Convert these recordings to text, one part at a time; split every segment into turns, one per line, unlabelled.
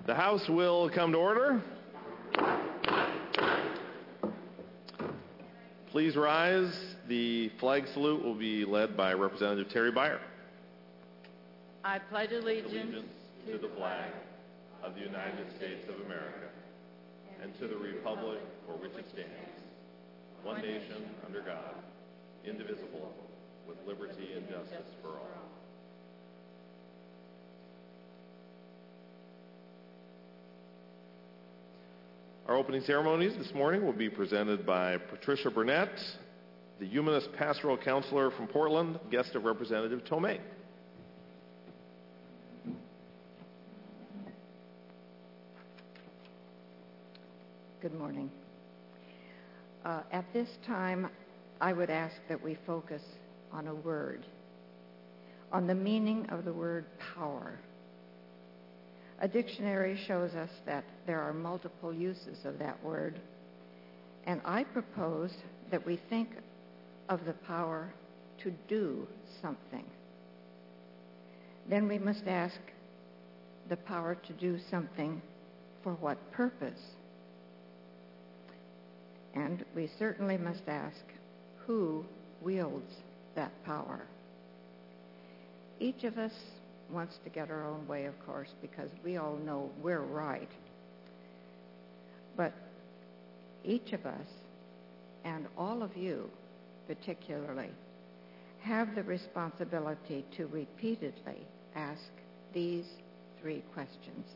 The House will come to order. Please rise. The flag salute will be led by Representative Terry Beyer.
I pledge allegiance
to the flag of the United States of America and to the republic for which it stands, one nation under God, indivisible, with liberty and justice for all. Our opening ceremonies this morning will be presented by Patricia Burnett, the Humanist Pastoral Counselor from Portland, guest of Representative Tomei.
Good morning. At this time, I would ask that we focus on a word, on the meaning of the word power. A dictionary shows us that there are multiple uses of that word, and I propose that we think of the power to do something. Then we must ask the power to do something for what purpose? And we certainly must ask who wields that power. Each of us wants to get our own way, of course, because we all know we're right. But each of us, and all of you particularly, have the responsibility to repeatedly ask these three questions.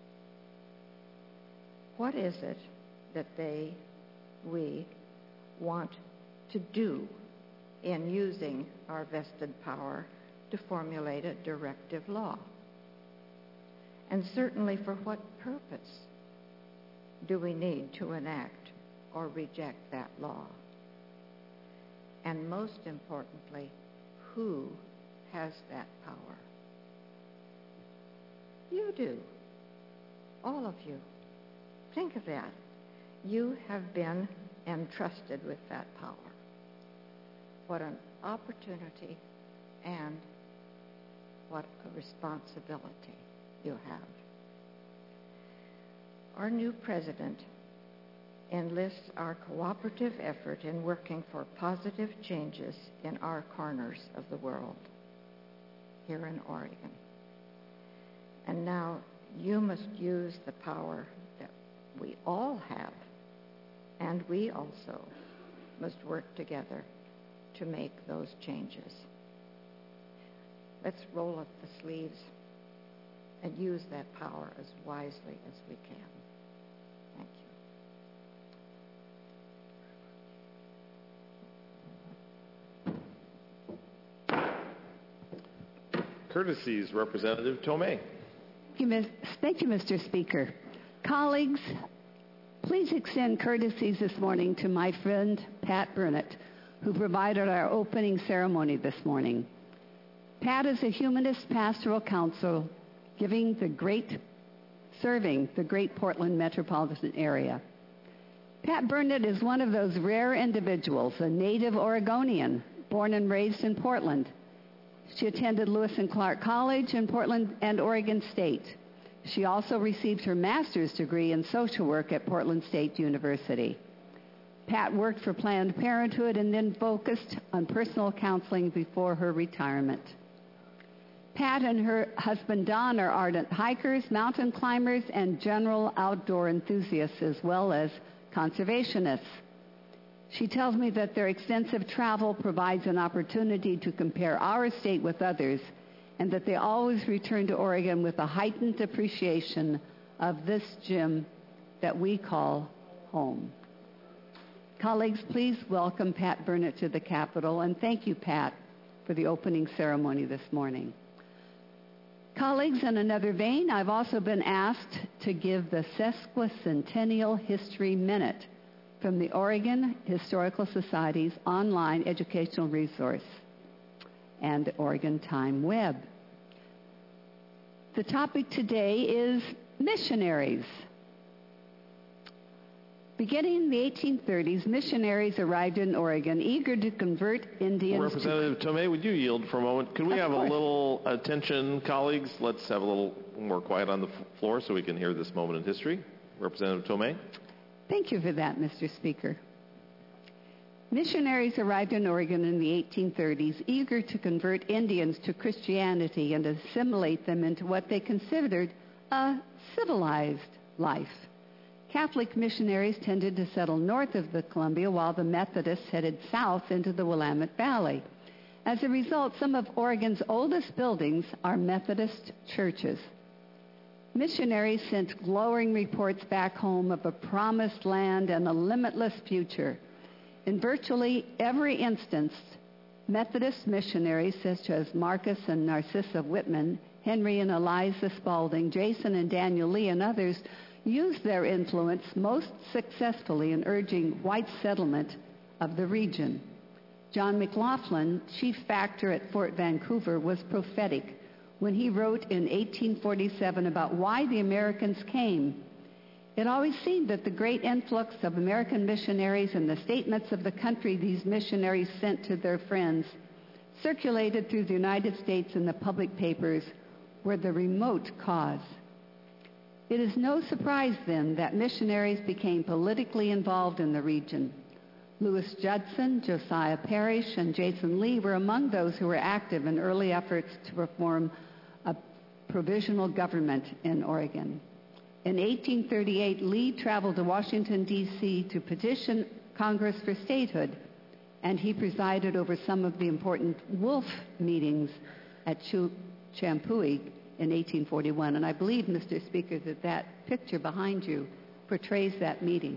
What is it that we want to do in using our vested power to formulate a directive law? And certainly, for what purpose do we need to enact or reject that law? And most importantly, who has that power? You do. All of you. Think of that. You have been entrusted with that power. What an opportunity and what a responsibility you have. Our new president enlists our cooperative effort in working for positive changes in our corners of the world, here in Oregon. And now you must use the power that we all have, and we also must work together to make those changes. Let's roll up the sleeves and use that power as wisely as we can. Thank
you. Courtesies, Representative Tomei.
Thank you, Mr. Speaker. Colleagues, please extend courtesies this morning to my friend Pat Burnett, who provided our opening ceremony this morning. Pat is a humanist pastoral counsel serving the great Portland metropolitan area. Pat Burnett is one of those rare individuals, a native Oregonian, born and raised in Portland. She attended Lewis and Clark College in Portland and Oregon State. She also received her master's degree in social work at Portland State University. Pat worked for Planned Parenthood and then focused on personal counseling before her retirement. Pat and her husband Don are ardent hikers, mountain climbers, and general outdoor enthusiasts, as well as conservationists. She tells me that their extensive travel provides an opportunity to compare our state with others, and that they always return to Oregon with a heightened appreciation of this gem that we call home. Colleagues, please welcome Pat Burnett to the Capitol, and thank you, Pat, for the opening ceremony this morning. Colleagues, in another vein, I've also been asked to give the Sesquicentennial History Minute from the Oregon Historical Society's online educational resource and the Oregon Time Web. The topic today is missionaries. Beginning in the 1830s, missionaries arrived in Oregon eager to convert Indians
Representative Tomei, would you yield for a moment? Could we have a
course.
little attention, colleagues? Let's have a little more quiet on the floor so we can hear this moment in history. Representative Tomei.
Thank you for that, Mr. Speaker. Missionaries arrived in Oregon in the 1830s, eager to convert Indians to Christianity and assimilate them into what they considered a civilized life. Catholic missionaries tended to settle north of the Columbia, while the Methodists headed south into the Willamette Valley. As a result, some of Oregon's oldest buildings are Methodist churches. Missionaries sent glowing reports back home of a promised land and a limitless future. In virtually every instance, Methodist missionaries such as Marcus and Narcissa Whitman, Henry and Eliza Spalding, Jason and Daniel Lee, and others used their influence most successfully in urging white settlement of the region. John McLaughlin, chief factor at Fort Vancouver, was prophetic when he wrote in 1847 about why the Americans came. It always seemed that the great influx of American missionaries and the statements of the country these missionaries sent to their friends, circulated through the United States in the public papers, were the remote cause. It is no surprise, then, that missionaries became politically involved in the region. Lewis Judson, Josiah Parrish, and Jason Lee were among those who were active in early efforts to form a provisional government in Oregon. In 1838, Lee traveled to Washington, D.C. to petition Congress for statehood, and he presided over some of the important Wolf meetings at Champoeg in 1841. And I believe, Mr. Speaker, that that picture behind you portrays that meeting.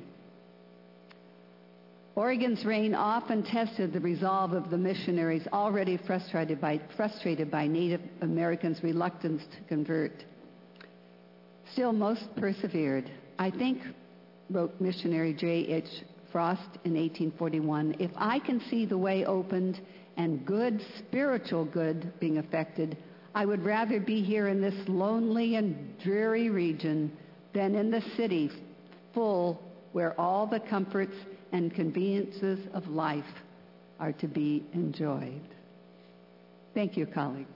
Oregon's reign often tested the resolve of the missionaries already frustrated by Native Americans' reluctance to convert. Still, most persevered. I think, wrote missionary J.H. Frost in 1841, if I can see the way opened and good, spiritual good being effected, I would rather be here in this lonely and dreary region than in the city full where all the comforts and conveniences of life are to be enjoyed. Thank you, colleagues.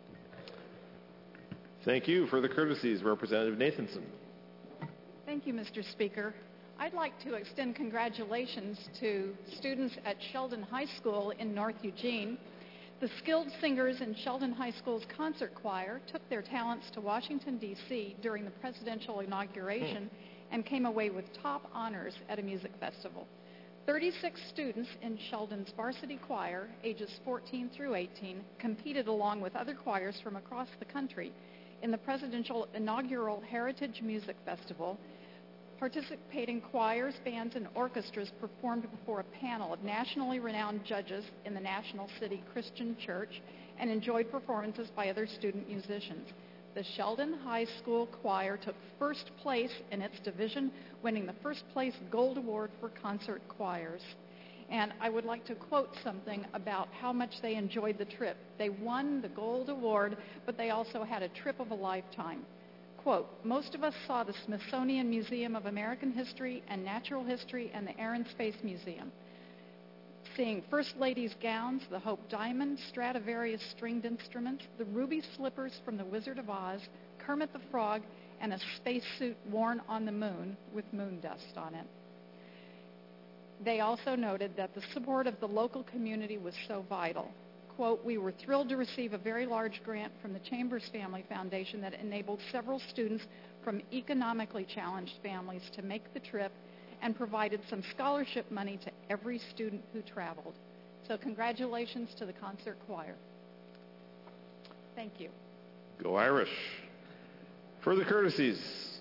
Thank you. Further courtesies, Representative Nathanson.
Thank you, Mr. Speaker. I'd like to extend congratulations to students at Sheldon High School in North Eugene. The skilled singers in Sheldon High School's concert choir took their talents to Washington, D.C. during the presidential inauguration and came away with top honors at a music festival. 36 students in Sheldon's varsity choir, ages 14 through 18, competed along with other choirs from across the country in the presidential inaugural Heritage Music Festival. Participating choirs, bands, and orchestras performed before a panel of nationally renowned judges in the National City Christian Church and enjoyed performances by other student musicians. The Sheldon High School Choir took first place in its division, winning the first place Gold Award for concert choirs. And I would like to quote something about how much they enjoyed the trip. They won the Gold Award, but they also had a trip of a lifetime. Quote, most of us saw the Smithsonian Museum of American History and Natural History and the Air and Space Museum. Seeing First Lady's gowns, the Hope Diamond, Stradivarius stringed instruments, the ruby slippers from the Wizard of Oz, Kermit the Frog, and a spacesuit worn on the moon with moon dust on it. They also noted that the support of the local community was so vital. Quote, we were thrilled to receive a very large grant from the Chambers Family Foundation that enabled several students from economically challenged families to make the trip and provided some scholarship money to every student who traveled. So congratulations to the concert choir. Thank you.
Go Irish. Further courtesies.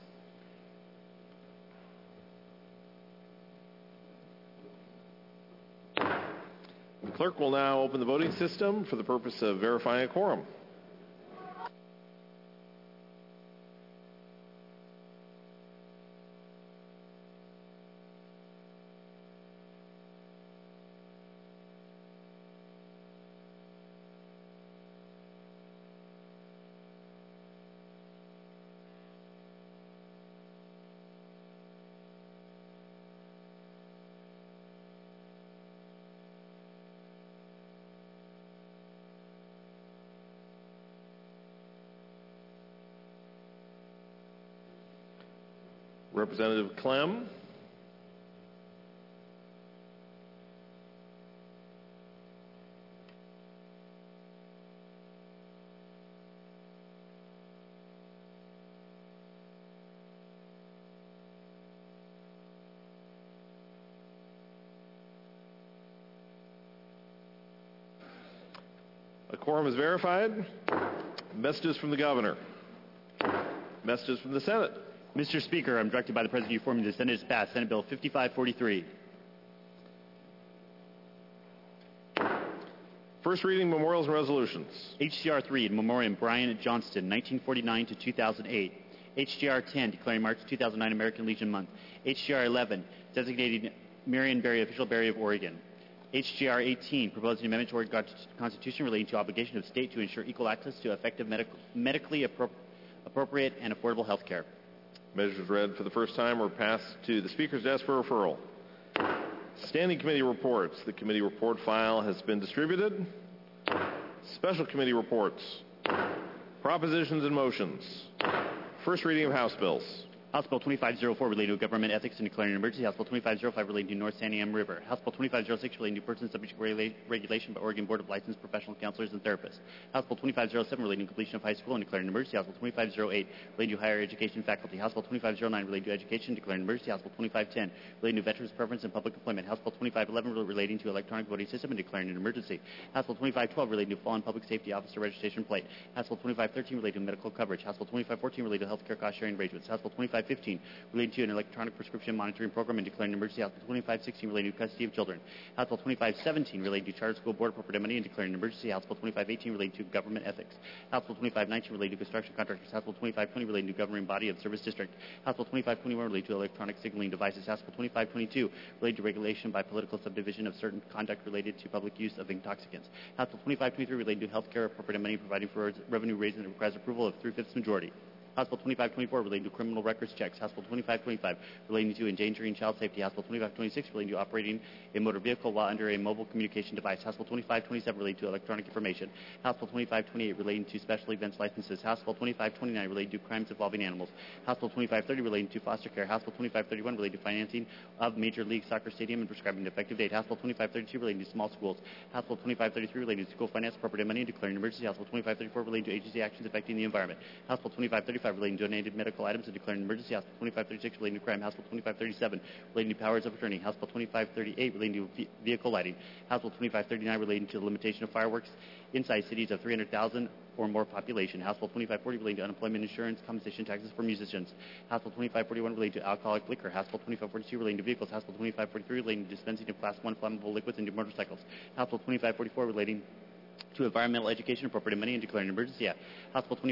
The clerk will now open the voting system for the purpose of verifying a quorum. Representative Clem. A quorum is verified. Messages from the governor. Messages from the Senate.
Mr. Speaker, I'm directed by the President to inform you the Senate has passed Senate Bill 5543.
First reading, memorials and resolutions.
HGR 3, in memoriam Brian Johnston, 1949 to 2008. HGR 10, declaring March 2009 American Legion Month. HGR 11, designating Marion Barry official Barry of Oregon. HGR 18, proposing amendment to Oregon Constitution relating to obligation of state to ensure equal access to effective medically appropriate and affordable health care.
Measures read for the first time or passed to the Speaker's desk for referral. Standing committee reports. The committee report file has been distributed. Special committee reports. Propositions and motions. First reading of House bills.
House Bill 2504 relating to government ethics and declaring an emergency. House Bill 2505 relating to North Santiam River. House Bill 2506 relating to persons subject to regulation by Oregon Board of Licensed Professional Counselors and Therapists. House Bill 2507 relating to completion of high school and declaring an emergency. House Bill 2508 relating to higher education faculty. House Bill 2509 relating to education and declaring an emergency. House Bill 2510 relating to veterans preference and public employment. House Bill 2511 relating to electronic voting system and declaring an emergency. House Bill 2512 relating to fallen public safety officer registration plate. House Bill 2513 relating to medical coverage. House Bill 2514 relating to health care cost sharing arrangements. House Bill 2515 relating to an electronic prescription monitoring program and declaring an emergency. House Bill 2516 relating to custody of children. House Bill 2517 relating to charter school board appropriate money and declaring an emergency. House Bill 2518 relating to government ethics. House Bill 2519 relating to construction contractors. House Bill 2520 relating to governing body of service district. House Bill 2521 relating to electronic signaling devices. House Bill 2522 relating to regulation by political subdivision of certain conduct related to public use of intoxicants. House Bill 2523 relating to health care appropriate money providing for revenue raising that requires approval of 3/5 majority. House Bill 2524 relating to criminal records checks. House Bill 2525 relating to endangering child safety. House Bill 2526 relating to operating a motor vehicle while under a mobile communication device. House Bill 2527 relating to electronic information. House Bill 2528 relating to special events licenses. House Bill 2529 relating to crimes involving animals. House Bill 2530 relating to foster care. House Bill 2531 relating to financing of Major League Soccer stadium and prescribing an effective date. House Bill 2532 relating to small schools. House Bill 2533 relating to school finance appropriate money and declaring an emergency. House Bill 2534 relating to agency actions affecting the environment. House Bill 2535 relating to donated medical items and declaring an emergency. House Bill 2536 relating to crime. House Bill 2537 relating to powers of attorney. House Bill 2538 relating to vehicle lighting. House Bill 2539 relating to the limitation of fireworks inside cities of 300,000 or more population. House Bill 2540 relating to unemployment insurance, compensation taxes for musicians. House Bill 2541 relating to alcoholic liquor. House Bill 2542 relating to vehicles. House Bill 2543 relating to dispensing of Class 1 flammable liquids into motorcycles. House Bill 2544 relating to environmental education appropriate money and declaring an emergency. House Bill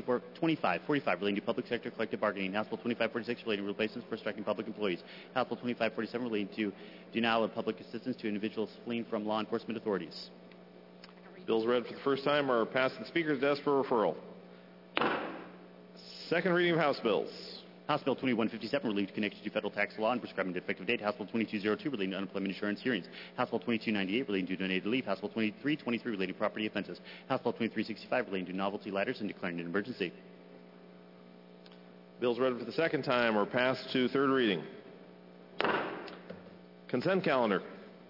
2545 relating to public sector collective bargaining. House Bill 2546 relating to replacements for striking public employees. House Bill 2547 relating to denial of public assistance to individuals fleeing from law enforcement authorities.
Bills read for the first time are passed to the Speaker's desk for referral. Second reading of House bills.
House Bill 2157 relating to connection to federal tax law and prescribing the effective date. House Bill 2202 relating to unemployment insurance hearings. House Bill 2298 relating to donated leave. House Bill 2323 relating to property offenses. House Bill 2365 relating to novelty ladders and declaring an emergency.
Bills read for the second time are passed to third reading. Consent calendar.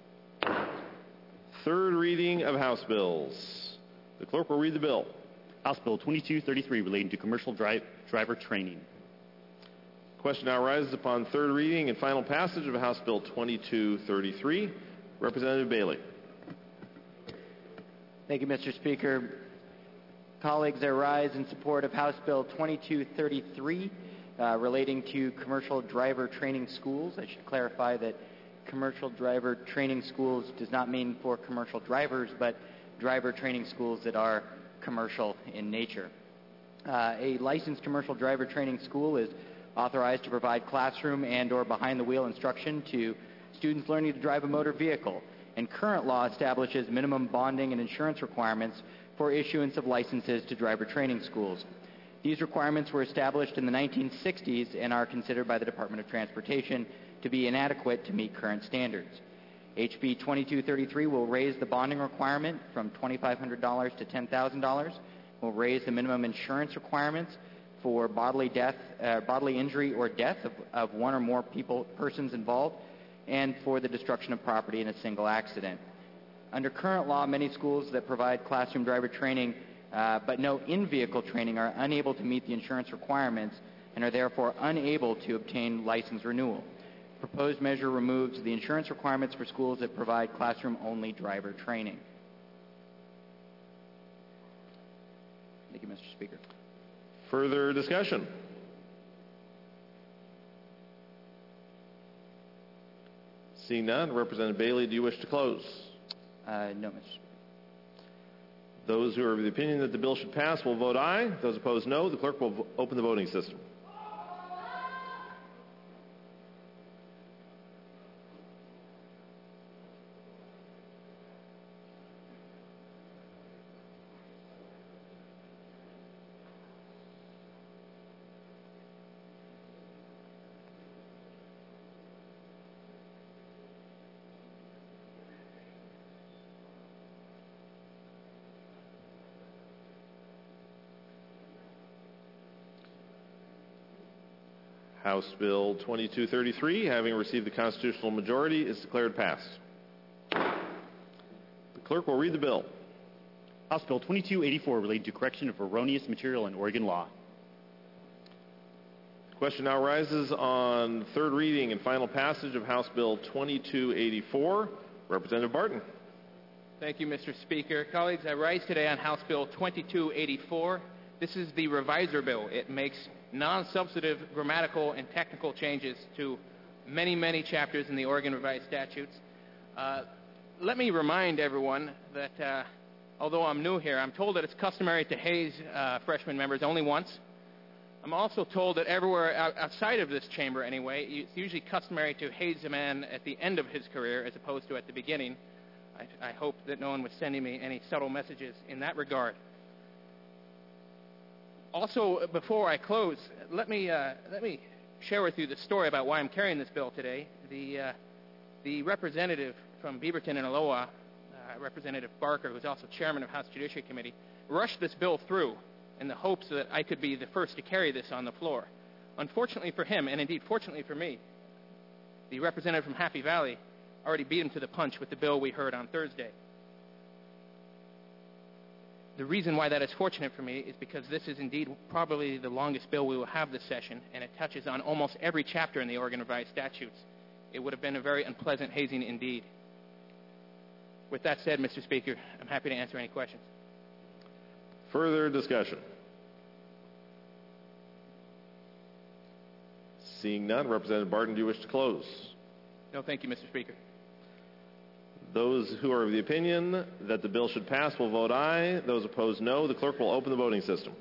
Third reading of House bills. The clerk will read the bill.
House Bill 2233 relating to commercial driver training.
Question now arises upon third reading and final passage of House Bill 2233. Representative Bailey.
Thank you, Mr. Speaker. Colleagues, I rise in support of House Bill 2233 relating to commercial driver training schools. I should clarify that commercial driver training schools does not mean for commercial drivers, but driver training schools that are commercial in nature. A licensed commercial driver training school is authorized to provide classroom and or behind-the-wheel instruction to students learning to drive a motor vehicle, and current law establishes minimum bonding and insurance requirements for issuance of licenses to driver training schools. These requirements were established in the 1960s and are considered by the Department of Transportation to be inadequate to meet current standards. HB 2233 will raise the bonding requirement from $2,500 to $10,000, will raise the minimum insurance requirements for bodily injury or death of one or more persons involved, and for the destruction of property in a single accident. Under current law, many schools that provide classroom driver training but no in-vehicle training are unable to meet the insurance requirements and are therefore unable to obtain license renewal. Proposed measure removes the insurance requirements for schools that provide classroom-only driver training. Thank you, Mr. Speaker.
Further discussion? Seeing none, Representative Bailey, do you wish to close?
No, Mr. Speaker.
Those who are of the opinion that the bill should pass will vote aye. Those opposed, no. The clerk will open the voting system. House Bill 2233, having received the constitutional majority, is declared passed. The clerk will read the bill.
House Bill 2284, relating to correction of erroneous material in Oregon law.
The question now rises on third reading and final passage of House Bill 2284. Representative Barton.
Thank you, Mr. Speaker. Colleagues, I rise today on House Bill 2284. This is the reviser bill. It makes non-substantive grammatical and technical changes to many, many chapters in the Oregon Revised Statutes. Let me remind everyone that although I'm new here, I'm told that it's customary to haze freshman members only once. I'm also told that everywhere outside of this chamber, anyway, it's usually customary to haze a man at the end of his career as opposed to at the beginning. I hope that no one was sending me any subtle messages in that regard. Also, before I close, let me share with you the story about why I'm carrying this bill today. The representative from Beaverton and Aloha, Representative Barker, who's also chairman of House Judiciary Committee, rushed this bill through in the hopes that I could be the first to carry this on the floor. Unfortunately for him, and indeed fortunately for me, the representative from Happy Valley already beat him to the punch with the bill we heard on Thursday. The reason why that is fortunate for me is because this is indeed probably the longest bill we will have this session, and it touches on almost every chapter in the Oregon Revised Statutes. It would have been a very unpleasant hazing indeed. With that said, Mr. Speaker, I'm happy to answer any questions.
Further discussion? Seeing none, Representative Barton, do you wish to close?
No, thank you, Mr. Speaker.
Those who are of the opinion that the bill should pass will vote aye. Those opposed, no. The clerk will open the voting system.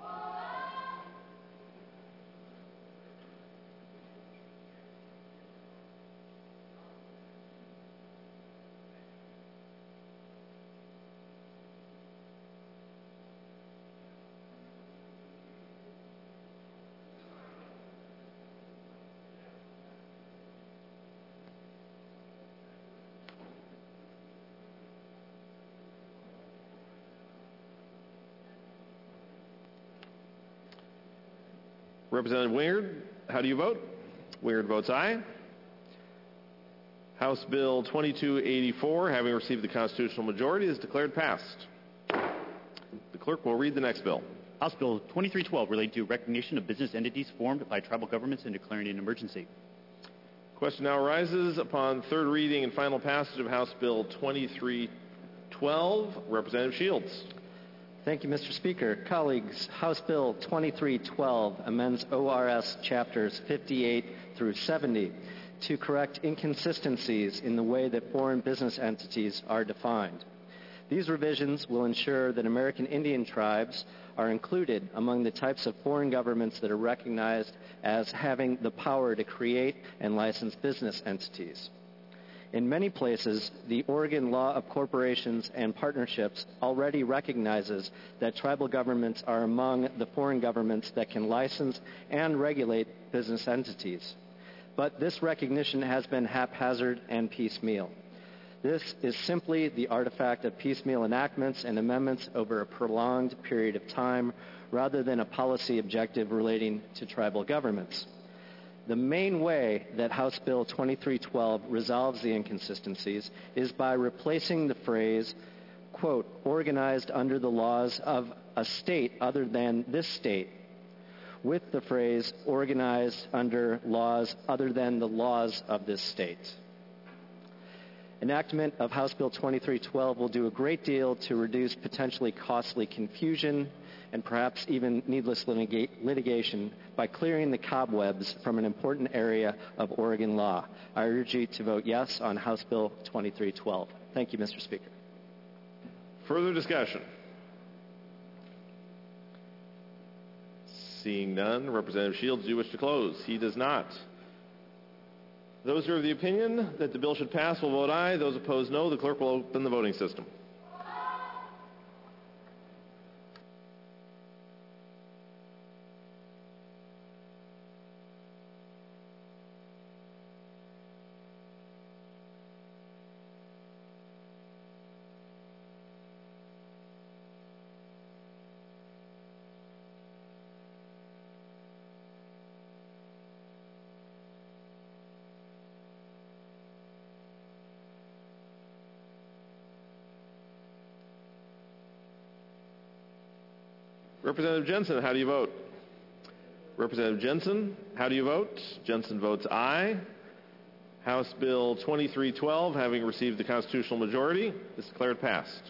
Representative Wingard, how do you vote? Wingard votes aye. House Bill 2284, having received the constitutional majority, is declared passed. The clerk will read the next bill.
House Bill 2312, relating to recognition of business entities formed by tribal governments and declaring an emergency.
Question now arises upon third reading and final passage of House Bill 2312. Representative Shields.
Thank you, Mr. Speaker. Colleagues, House Bill 2312 amends ORS chapters 58 through 70 to correct inconsistencies in the way that foreign business entities are defined. These revisions will ensure that American Indian tribes are included among the types of foreign governments that are recognized as having the power to create and license business entities. In many places, the Oregon Law of Corporations and Partnerships already recognizes that tribal governments are among the foreign governments that can license and regulate business entities. But this recognition has been haphazard and piecemeal. This is simply the artifact of piecemeal enactments and amendments over a prolonged period of time, rather than a policy objective relating to tribal governments. The main way that House Bill 2312 resolves the inconsistencies is by replacing the phrase, quote, organized under the laws of a state other than this state, with the phrase organized under laws other than the laws of this state. Enactment of House Bill 2312 will do a great deal to reduce potentially costly confusion and perhaps even needless litigation by clearing the cobwebs from an important area of Oregon law. I urge you to vote yes on House Bill 2312. Thank you, Mr. Speaker.
Further discussion? Seeing none, Representative Shields, do you wish to close? He does not. Those who are of the opinion that the bill should pass will vote aye. Those opposed, no. The clerk will open the voting system. Representative Jensen, how do you vote? Representative Jensen, how do you vote? Jensen votes aye. House Bill 2312, having received the constitutional majority, is declared passed.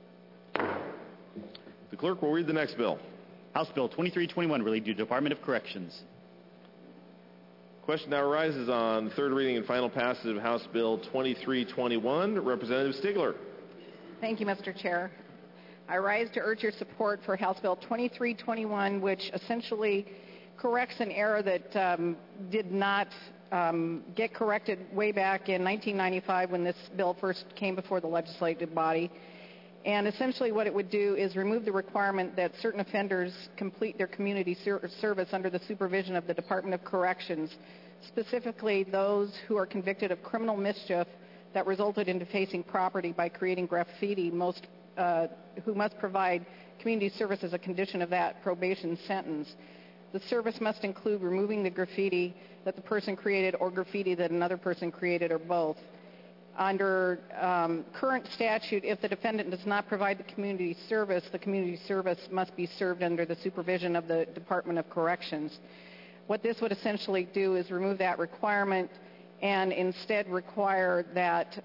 The clerk will read the next bill.
House Bill 2321, relating to Department of Corrections.
Question now arises on third reading and final passage of House Bill 2321. Representative Stigler.
Thank you, Mr. Chair. I rise to urge your support for House Bill 2321, which essentially corrects an error that did not get corrected way back in 1995 when this bill first came before the legislative body. And essentially what it would do is remove the requirement that certain offenders complete their community service under the supervision of the Department of Corrections, specifically those who are convicted of criminal mischief that resulted in defacing property by creating graffiti, who must provide community service as a condition of that probation sentence. The service must include removing the graffiti that the person created or graffiti that another person created or both. Under current statute, if the defendant does not provide the community service must be served under the supervision of the Department of Corrections. What this would essentially do is remove that requirement and instead require that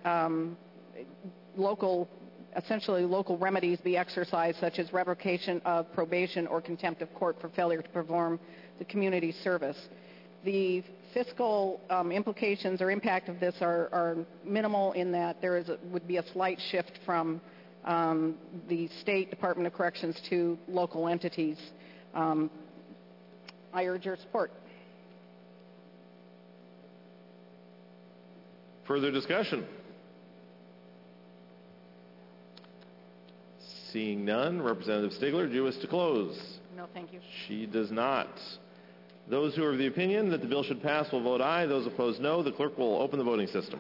local remedies be exercised, such as revocation of probation or contempt of court for failure to perform the community service. The fiscal implications or impact of this are minimal in that there would be a slight shift from the State Department of Corrections to local entities. I urge your support.
Further discussion? Seeing none, Representative Stigler, do you wish to close?
No, thank you.
She does not. Those who are of the opinion that the bill should pass will vote aye. Those opposed, no. The clerk will open the voting system.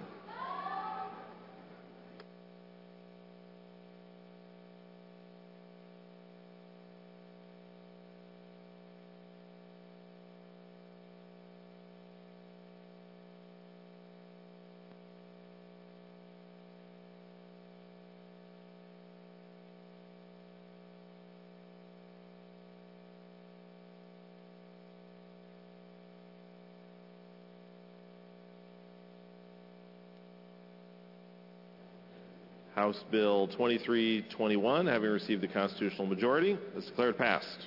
House Bill 2321, having received the constitutional majority, is declared passed.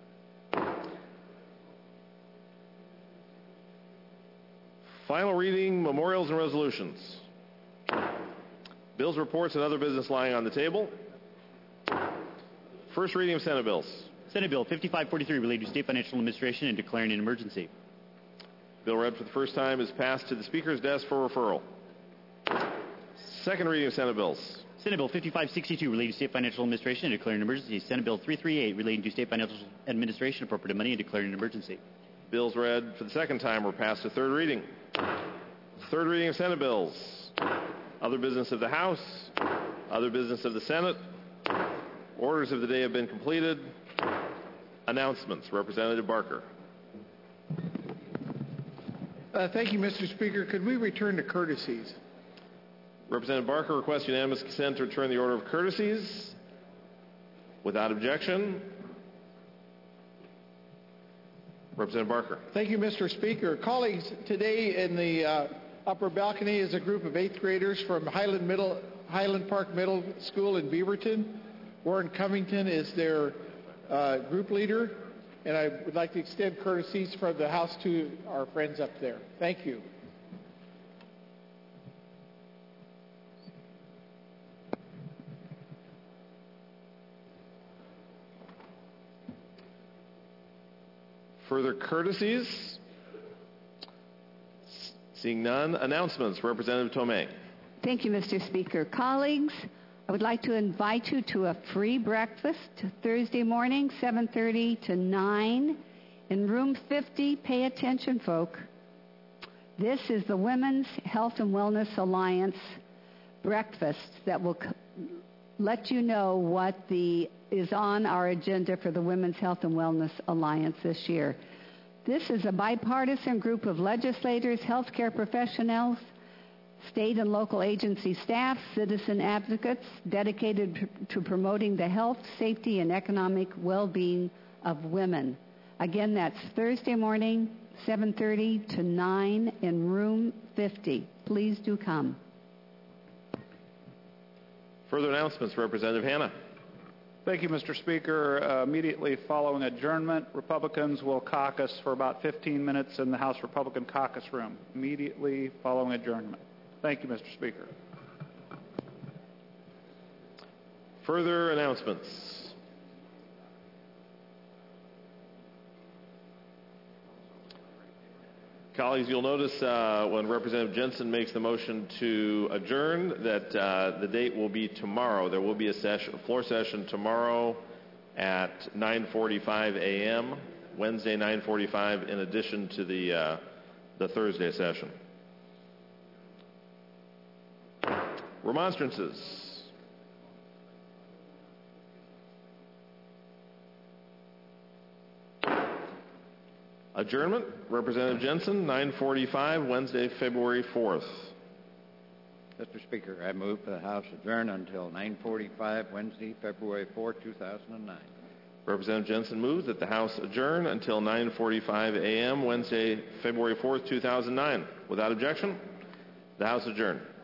Final reading, memorials and resolutions. Bills, reports, and other business lying on the table. First reading of Senate bills.
Senate Bill 5543, relating to state financial administration and declaring an emergency.
Bill read for the first time is passed to the Speaker's desk for referral. Second reading of Senate bills.
Senate Bill 5562, relating to state financial administration and declaring an emergency. Senate Bill 338, relating to state financial administration, appropriate money, and declaring an emergency.
Bills read for the second time were passed to third reading. Third reading of Senate bills. Other business of the House. Other business of the Senate. Orders of the day have been completed. announcements. Representative Barker.
Thank you, Mr. Speaker. Could we return to courtesies?
Representative Barker requests unanimous consent to return the order of courtesies. Without objection. Representative Barker.
Thank you, Mr. Speaker. Colleagues, today in the upper balcony is a group of 8th graders from Highland Park Middle School in Beaverton. Warren Covington is their group leader, and I would like to extend courtesies from the House to our friends up there. Thank you.
Further courtesies? Seeing none. Announcements. Representative Tomei.
Thank you, Mr. Speaker. Colleagues, I would like to invite you to a free breakfast Thursday morning, 7:30 to 9 in room 50. Pay attention, folk. This is the Women's Health and Wellness Alliance breakfast that will let you know what is on our agenda for the Women's Health and Wellness Alliance this year. This is a bipartisan group of legislators, healthcare professionals, state and local agency staff, citizen advocates dedicated to promoting the health, safety, and economic well-being of women. Again, that's Thursday morning, 7:30 to 9 in room 50. Please do come.
Further announcements. Representative Hanna.
Thank you, Mr. Speaker. Immediately following adjournment, Republicans will caucus for about 15 minutes in the House Republican caucus room. Immediately following adjournment. Thank you, Mr. Speaker.
Further announcements. Colleagues, you'll notice when Representative Jensen makes the motion to adjourn that the date will be tomorrow. There will be a floor session tomorrow at 9:45 a.m., Wednesday 9:45, in addition to the Thursday session. Remonstrances. Adjournment. Representative Jensen, 9:45, Wednesday, February 4th.
Mr. Speaker, I move the House adjourn until 9:45, Wednesday, February 4, 2009.
Representative Jensen moves that the House adjourn until 9:45 a.m., Wednesday, February 4th, 2009. Without objection, the House adjourned.